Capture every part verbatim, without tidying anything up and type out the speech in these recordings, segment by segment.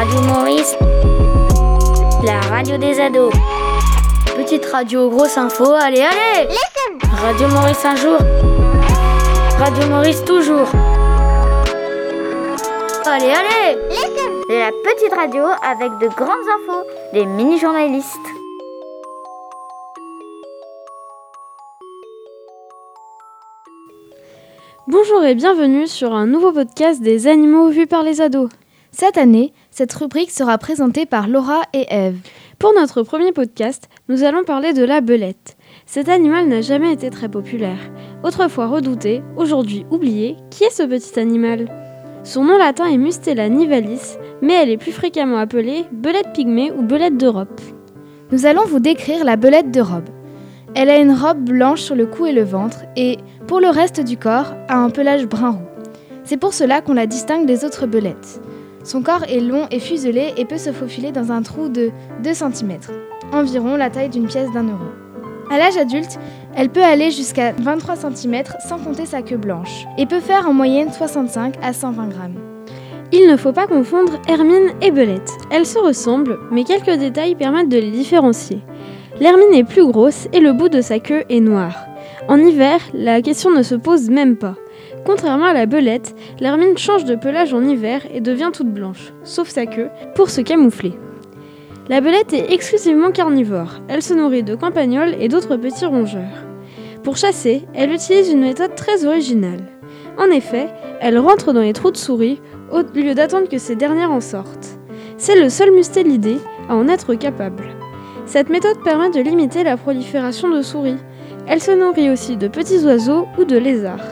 Radio Maurice, la radio des ados. Petite radio, grosse info, allez, allez. Listen. Radio Maurice un jour, Radio Maurice toujours. Allez, allez. Listen. C'est la petite radio avec de grandes infos, des mini-journalistes. Bonjour et bienvenue sur un nouveau podcast des animaux vus par les ados. Cette année, cette rubrique sera présentée par Laura et Eve. Pour notre premier podcast, nous allons parler de la belette. Cet animal n'a jamais été très populaire. Autrefois redouté, aujourd'hui oublié, qui est ce petit animal ? Son nom latin est Mustela nivalis, mais elle est plus fréquemment appelée belette pygmée ou belette d'Europe. Nous allons vous décrire la belette d'Europe. Elle a une robe blanche sur le cou et le ventre et, pour le reste du corps, a un pelage brun roux. C'est pour cela qu'on la distingue des autres belettes. Son corps est long et fuselé et peut se faufiler dans un trou de deux centimètres, environ la taille d'une pièce d'un euro. À l'âge adulte, elle peut aller jusqu'à vingt-trois centimètres sans compter sa queue blanche et peut faire en moyenne soixante-cinq à cent vingt grammes. Il ne faut pas confondre hermine et belette. Elles se ressemblent, mais quelques détails permettent de les différencier. L'hermine est plus grosse et le bout de sa queue est noir. En hiver, la question ne se pose même pas. Contrairement à la belette, l'hermine change de pelage en hiver et devient toute blanche, sauf sa queue, pour se camoufler. La belette est exclusivement carnivore. Elle se nourrit de campagnols et d'autres petits rongeurs. Pour chasser, elle utilise une méthode très originale. En effet, elle rentre dans les trous de souris au lieu d'attendre que ces dernières en sortent. C'est le seul mustélidé à en être capable. Cette méthode permet de limiter la prolifération de souris. Elle se nourrit aussi de petits oiseaux ou de lézards.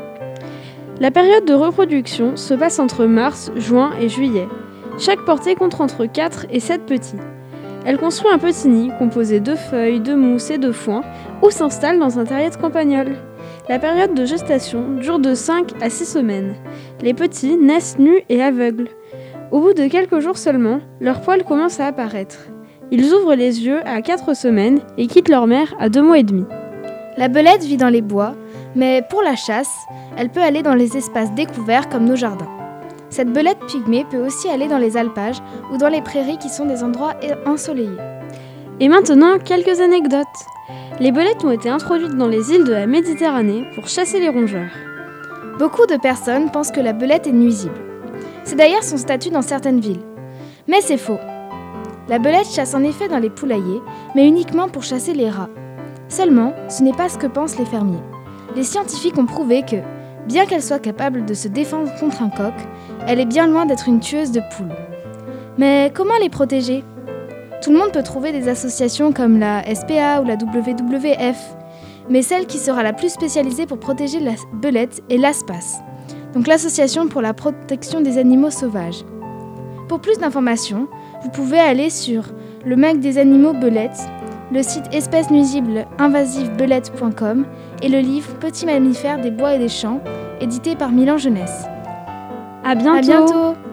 La période de reproduction se passe entre mars, juin et juillet. Chaque portée compte entre quatre et sept petits. Elle construit un petit nid composé de feuilles, de mousse et de foin ou s'installe dans un terrier de campagnol. La période de gestation dure de cinq à six semaines. Les petits naissent nus et aveugles. Au bout de quelques jours seulement, leurs poils commencent à apparaître. Ils ouvrent les yeux à quatre semaines et quittent leur mère à deux mois et demi. La belette vit dans les bois, mais pour la chasse, elle peut aller dans les espaces découverts comme nos jardins. Cette belette pygmée peut aussi aller dans les alpages ou dans les prairies qui sont des endroits ensoleillés. Et maintenant, quelques anecdotes. Les belettes ont été introduites dans les îles de la Méditerranée pour chasser les rongeurs. Beaucoup de personnes pensent que la belette est nuisible. C'est d'ailleurs son statut dans certaines villes. Mais c'est faux. La belette chasse en effet dans les poulaillers, mais uniquement pour chasser les rats. Seulement, ce n'est pas ce que pensent les fermiers. Les scientifiques ont prouvé que, bien qu'elle soit capable de se défendre contre un coq, elle est bien loin d'être une tueuse de poules. Mais comment les protéger ? Tout le monde peut trouver des associations comme la S P A ou la W W F, mais celle qui sera la plus spécialisée pour protéger la belette est l'ASPAS, donc l'Association pour la protection des animaux sauvages. Pour plus d'informations, vous pouvez aller sur le mag des animaux belettes, le site espèces nuisibles invasives belettes point com et le livre Petits mammifères des bois et des champs, édité par Milan Jeunesse. À bientôt. À bientôt.